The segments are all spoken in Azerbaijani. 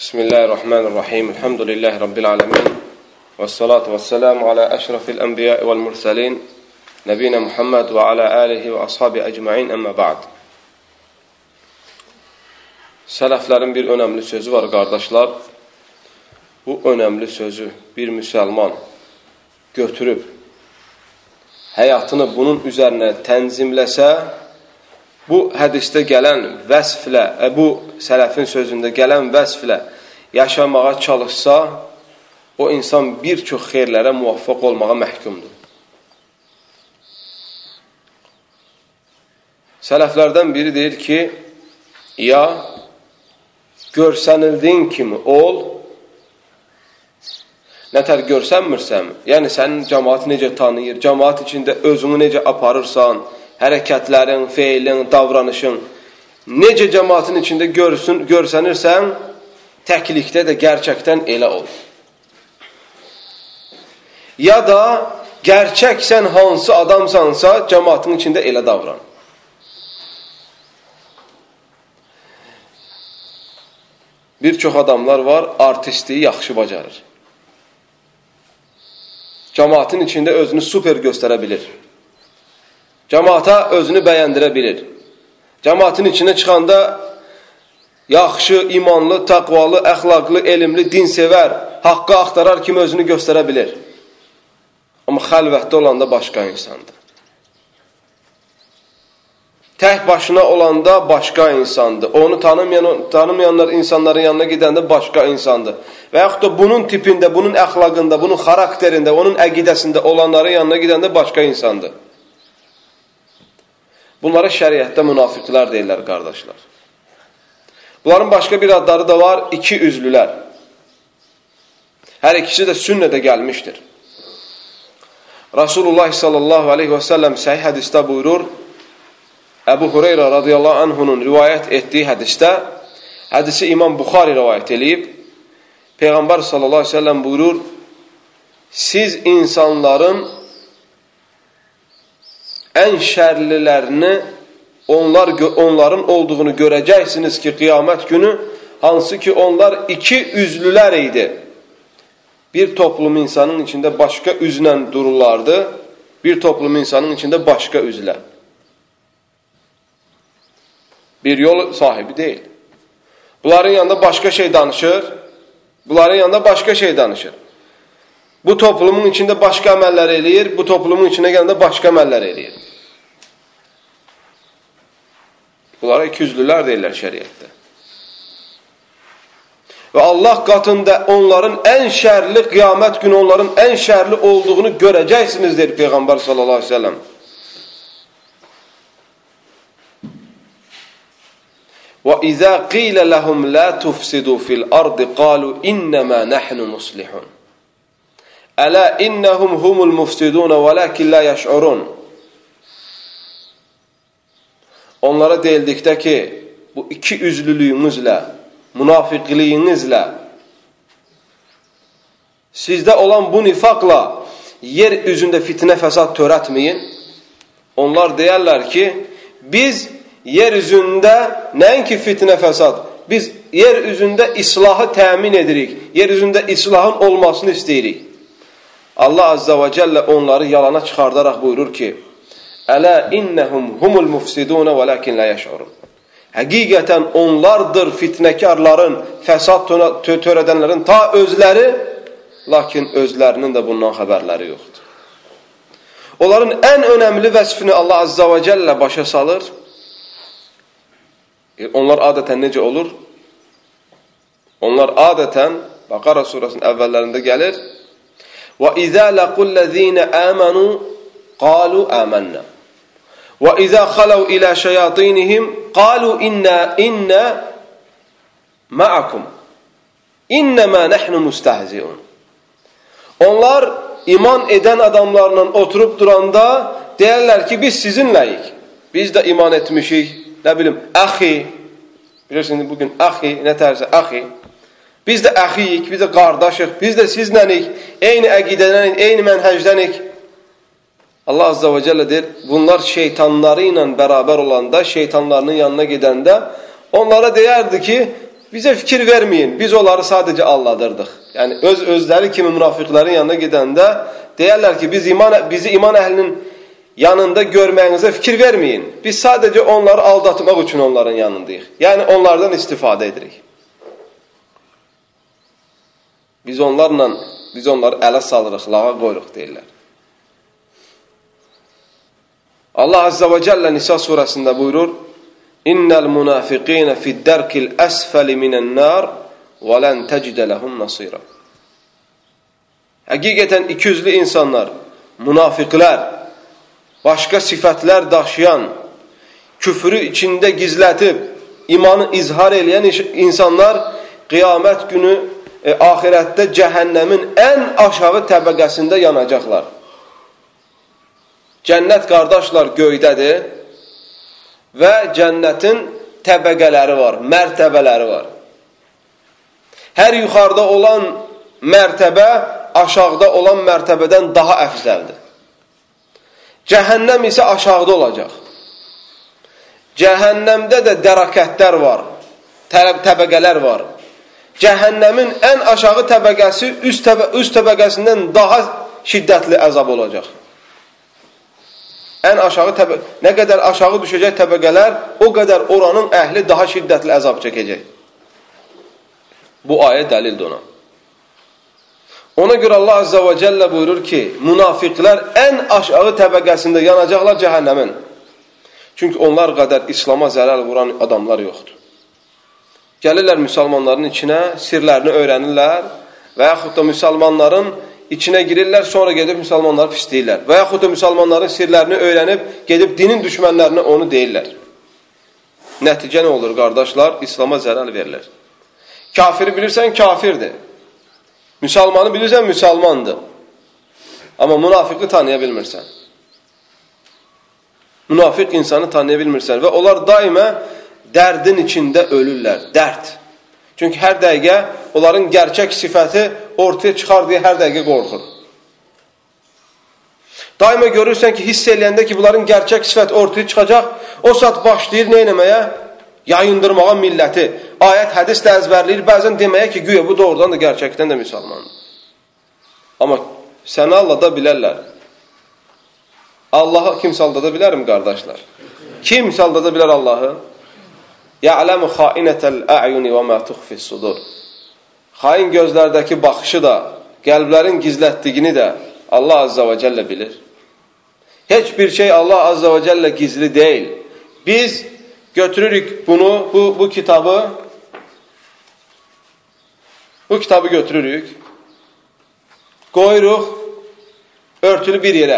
Bismillahirrahmanirrahim. Elhamdülillahi Rabbil alemin. Vessalatu vesselamu ala eşrafil enbiya'i vel mursalin. Nebine Muhammed ve ala alihi ve ashabi ecmain emme ba'd. Sələflərin bir önəmli sözü var, qardaşlar. Bu önəmli sözü bir müsəlman götürüb, həyatını bunun üzərinə tənzimləsə, bu hədisdə gələn vəsflə, bu sələfin sözündə gələn vəsflə yaşamağa çalışsa, o insan bir çox xeyirlərə muvaffaq olmağa məhkumdur. Sələflərdən biri deyir ki, ya görsənildiyin kimi ol, nətər görsənmirsən, yəni sənin cəmaat necə tanıyır, cəmaat içində özünü necə aparırsan, hərəkətlərin, feilin, davranışın, necə cəmaatın içində görsənirsən, təklikdə də gerçəkdən elə ol. Ya da gerçəksən hansı adamsansa, cəmaatın içində elə davran. Bir çox adamlar var, artistliyi yaxşı bacarır. Cəmaatın içində özünü super göstərə bilir. Cəmaata özünü bəyəndirə bilir. Cəmaatın içinə çıxanda yaxşı, imanlı, təqvalı, əxlaqlı, elmli, dinsevər, haqqı axtarar kimi özünü göstərə bilir. Amma xəlvətdə olanda başqa insandır. Tək başına olanda başqa insandır. Onu tanımayanlar insanların yanına gedəndə başqa insandır. Və yaxud da bunun tipində, bunun əxlaqında, bunun xarakterində, onun əqidəsində olanların yanına gedəndə başqa insandır. Bunlara şəriətdə münafiqlər deyirlər, qardaşlar. Bunların başqa bir adları da var, iki üzlülər. Hər ikisi də sünnədə gəlmişdir. Rasulullah sallallahu aleyhi və səlləm səhih hədisdə buyurur, Əbu Hüreyrə radiyallahu anhunun rivayət etdiyi hədisdə, hədisi İmam Buxari rivayət edib, Peyğəmbər sallallahu aleyhi və səlləm buyurur, siz insanların ən şərlilərini onların olduğunu görəcəksiniz ki, qiyamət günü, hansı ki onlar iki üzlülər idi. Bir toplum insanın içində başqa üzlə dururlardı, bir toplum insanın içində başqa üzlə. Bir yol sahibi deyil. Bunların yanında başqa şey danışır, bunların yanında başqa şey danışır. Bu toplumun içində başqa əməllər eləyir, bu toplumun içinə gələndə başqa əməllər eləyir. Bunlara ikiyüzlülər deyirlər şəriətdə. Və Allah qatında onların ən şərli, qiyamət günü onların ən şərli olduğunu görəcəksiniz, deyir Peyğəmbər sallallahu aleyhi ve sellem. وَإِذَا قِيلَ لَهُمْ لَا تُفْسِدُوا فِي الْأَرْضِ قَالُوا إِنَّمَا نَحْنُ مُصْلِحُونَ أَلَا إِنَّهُمْ هُمُ الْمُفْسِدُونَ وَلَكِنْ لَا يَشْعُرُونَ Onlara deyildikdə ki, bu iki üzlülüyünüzlə, münafiqliyinizlə, sizdə olan bu nifaqla yer üzündə fitnə fəsad törətməyin. Onlar deyərlər ki, biz yer üzündə nəinki fitnə fəsad, biz yer üzündə islahı təmin edirik, yer üzündə islahın olmasını istəyirik. Allah Azza və Cəllə onları yalana çıxardaraq buyurur ki, Ələ innəhum humul mufsidunə və ləkin lə yəşurun. Həqiqətən onlardır fitnəkarların, fəsad törədənlərin ta özləri, lakin özlərinin də bundan xəbərləri yoxdur. Onların ən önəmli vəsfini Allah Azza və Cəllə başa salır. Onlar adətən necə olur? Onlar adətən, Bəqara surasının əvvəllərində gəlir, وَإِذَا لَقُوا الَّذ۪ينَ آمَنُوا قَالُوا آمَنَّا وَإِذَا خَلَوْا إِلَى شَيَاطِينِهِمْ قَالُوا إِنَّا مَعَكُمْ إِنَّمَا نَحْنُ مُسْتَهْزِئُونَ Onlar iman edən adamlarla oturub duranda deyərlər ki, biz sizinləyik. Biz də iman etmişik. Nə bilim, əxi, bilirsiniz bugün əxi, nə tərsə əxi. Biz də əxiyik, biz də qardaşıq, biz də sizlənik, eyni əqidədənik, eyni mənhəcdənik. Allah Azza və Cəllə deyir, bunlar şeytanları ilə bərabər olanda, şeytanlarının yanına gedəndə onlara deyərdi ki, bizə fikir verməyin, biz onları sadəcə aldadırdıq. Yəni özləri kimi münafiqlərin yanına gedəndə deyərlər ki, bizi iman əhlinin yanında görməyinizə fikir verməyin. Biz sadəcə onları aldatmaq üçün onların yanındayıq. Yəni onlardan istifadə edirik. Biz onları ələ salırıq, lağa qoyuruq deyirlər. Allah Azza və Cəllə Nisa surəsində buyurur: İnnel munafiqina fi'd-derkil asfali mine'n-nar və len tecid lehum nasira. Həqiqətən ikiyüzlü insanlar, münafiqlər, başqa sifətlər daşıyan, küfrü içində gizlətib, imanı izhar edən insanlar qiyamət günü ahirətdə cəhənnəmin ən aşağı təbəqəsində yanacaqlar. Cənnət, qardaşlar, göydədir və cənnətin təbəqələri var, mərtəbələri var. Hər yuxarıda olan mərtəbə aşağıda olan mərtəbədən daha əfzəldir. Cəhənnəm isə aşağıda olacaq. Cəhənnəmdə də dərakətlər var, təbəqələr var. Cəhənnəmin ən aşağı təbəqəsi üst təbəqəsindən daha şiddətli əzab olacaq. Ən aşağı nə qədər aşağı düşəcək təbəqələr, o qədər oranın əhli daha şiddətli əzab çəkəcək. Bu ayə dəlildir ona. Ona görə Allah Azza və Cəllə buyurur ki, münafiqlər ən aşağı təbəqəsində yanacaqlar cəhənnəmin. Çünki onlar qədər İslama zərər vuran adamlar yoxdur. Gəlirlər müsəlmanların içinə, sirlərini öyrənirlər və yaxud da müsəlmanların içinə girirlər, sonra gedib müsəlmanları pisləyirlər. Və yaxud da müsəlmanların sirlərini öyrənib, gedib dinin düşmənlərinə onu deyirlər. Nəticə nə olur, qardaşlar? İslama zərər verilir. Kafiri bilirsən, kafirdir. Müsəlmanı bilirsən, müsəlmandır. Amma münafiqi tanıya bilmirsən. Münafiq insanı tanıya bilmirsən. Və onlar daimə dərdin içində ölürlər. Dərd. Çünki hər dəqiqə onların gerçək sifəti ortaya çıxar deyə hər dəqiqə qorxur. Daima görürsən ki, hiss eləyəndə ki, bunların gerçək sifəti ortaya çıxacaq, o saat başlayır nə eləməyə? Yayındırmağa milləti. Ayət, hədis də əzbərləyir, bəzən deməyə ki, güya bu doğrudan da gerçəkdən də müsəlmandır. Amma səni aldada bilərlər. Allahı kimsə aldada bilərmi, qardaşlar? Kimsə aldada bilər Allahı? Ya'lamu xainətel a'yuni və ma tuxfis sudur. Xain gözlərdəki baxışı da, qəlblərin gizlətdiyini də Allah Azza və Cəllə bilir. Heç bir şey Allah Azza və Cəllə gizli deyil. Biz götürürük bunu, bu kitabı götürürük, qoyuruq örtülü bir yerə.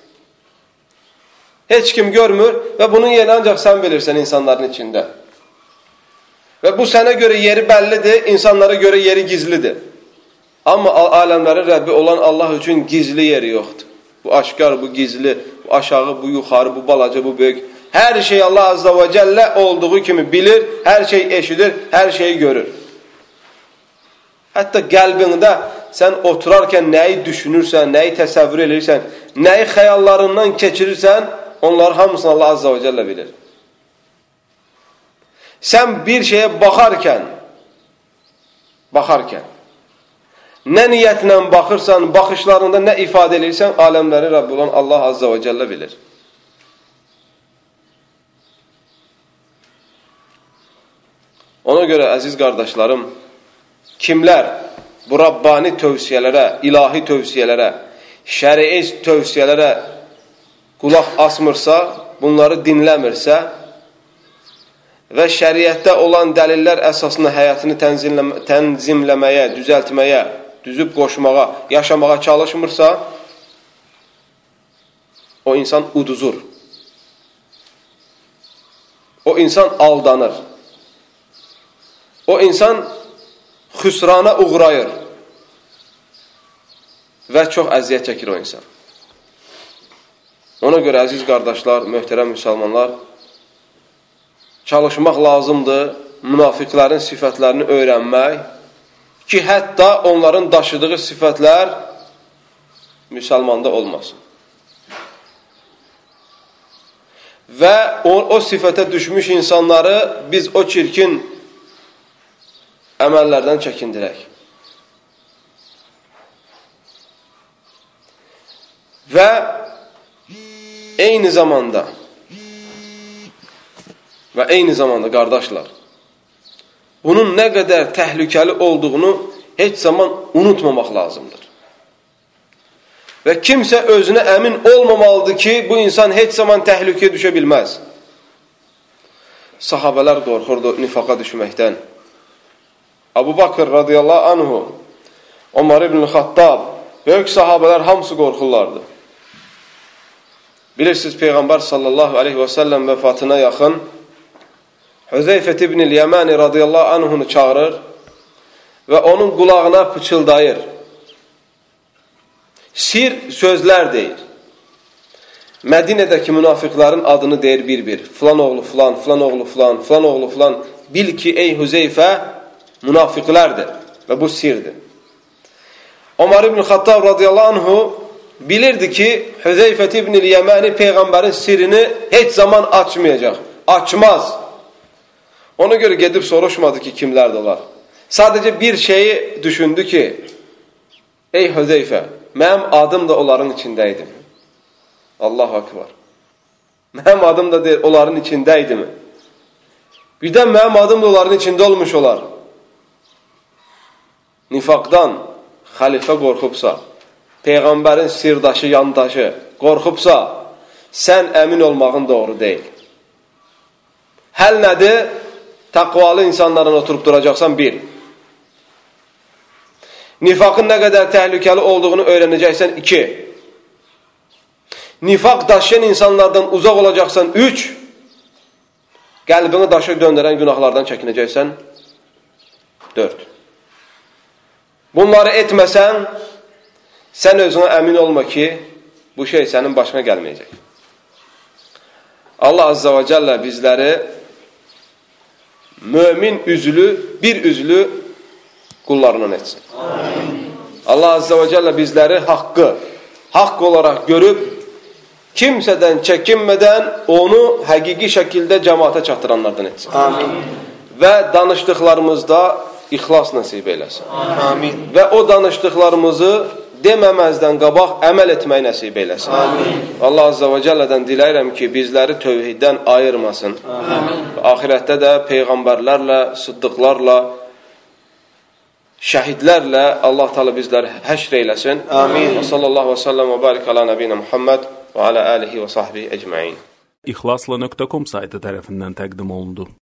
Heç kim görmür və bunun yeri ancaq sən bilirsən insanların içində. Və bu sənə görə yeri bəllidir, insanlara görə yeri gizlidir. Amma aləmlərin Rəbbi olan Allah üçün gizli yeri yoxdur. Bu aşkar, bu gizli, bu aşağı, bu yuxarı, bu balaca, bu böyük. Hər şey Allah Azza və Cəllə olduğu kimi bilir, hər şey eşidir, hər şeyi görür. Hətta qəlbində sən oturarkən nəyi düşünürsən, nəyi təsəvvür edirsən, nəyi xəyallarından keçirirsən, onları hamısını Allah Azza və Cəllə bilir. Sən bir şeyə baxarkən, nə niyyətlə baxırsan, baxışlarında nə ifadə edirsən, aləmlərin Rəbbi olan Allah Azza və Cəllə bilir. Ona görə, əziz qardaşlarım, kimlər bu Rabbani tövsiyələrə, ilahi tövsiyələrə, şəri'i tövsiyələrə qulaq asmırsa, bunları dinləmirsə və şəriətdə olan dəlillər əsasında həyatını tənzimləməyə, düzəltməyə, düzüb qoşmağa, yaşamağa çalışmırsa, o insan uduzur. O insan aldanır. O insan xüsrana uğrayır və çox əziyyət çəkir o insan. Ona görə, əziz qardaşlar, möhtərəm müsəlmanlar, çalışmaq lazımdır, münafiqlərin sifətlərini öyrənmək ki, hətta onların daşıdığı sifətlər müsəlmanda olmasın. Və o sifətə düşmüş insanları biz o çirkin əməllərdən çəkindirək. Və eyni zamanda qardaşlar, bunun nə qədər təhlükəli olduğunu heç zaman unutmamaq lazımdır. Və kimsə özünə əmin olmamalıdır ki, bu insan heç zaman təhlükəyə düşə bilməz. Sahabələr qorxurdu nifaqa düşməkdən. Abu Bakr radiyallahu anhu, Ömər ibn Xattab, böyük sahabələr hamısı qorxurlardı. Bilirsiniz, Peyğəmbər sallallahu aleyhi və səlləm vəfatına yaxın Hüzeyfət ibn-i Yəməni radiyallahu anhunu çağırır və onun qulağına pıçıldayır. Sir sözlər deyir. Mədinədəki münafiqlərin adını deyir bir-bir. Filan oğlu filan, filan oğlu filan, filan oğlu filan. Bil ki, ey Hüzeyfə, münafiqlərdir və bu sirdir. Ömər ibn Xattab radiyallahu anhu bilirdi ki, Hüzeyfət ibn-i Yəməni Peyğəmbərin sirini heç zaman açmayacaq. Açmaz. Ona görə gedib soruşmadı ki, kimlərdir onlar. Sadəcə bir şeyi düşündü ki, ey Hüzeyfə, mənim adım da onların içindəydi. Allahu Akbar. Mənim adım da deyir, onların içindəydi mi? Birdən mənim adım da onların içində olmuş olar. Nifaqdan xəlifə qorxubsa, Peyğəmbərin sirdaşı, yandaşı qorxubsa, sən əmin olmağın doğru deyil. Həll nədir? Təqvalı insanların oturub duracaqsan, bir. Nifaqın nə qədər təhlükəli olduğunu öyrənəcəksən, 2. Nifaq daşıyan insanlardan uzaq olacaqsan, 3. Qəlbini daşa döndürən günahlardan çəkinəcəksən, 4. Bunları etməsən, sən özünə əmin olma ki, bu şey sənin başına gəlməyəcək. Allah Azza və Cəllə bizləri mömin üzlü, bir üzlü qullarından etsin. Amin. Allah Azza və Cəllə bizləri haqq olaraq görüb, kimsədən çəkinmədən onu həqiqi şəkildə cəmaata çatdıranlardan etsin. Amin. Və danışdıqlarımızda ixlas nəsib eyləsin. Amin. Və o danışdıqlarımızı deməməzdən qabaq əməl etmək nəsib eyləsin. Amin. Allah Azza və Cəllədən diləyirəm ki, bizləri tövhiddən ayırmasın. Amin. Ahirətdə də peyğəmbərlərlə, sıddıqlarla, şəhidlərlə Allah Teala bizləri həşr eyləsin. Amin. Və sallallahu və səlləm və barik alə nəbiyyə Muhammed və alə alihi və sahbihi ecmaîn. İxlasla.com saytı tərəfindən təqdim olundu.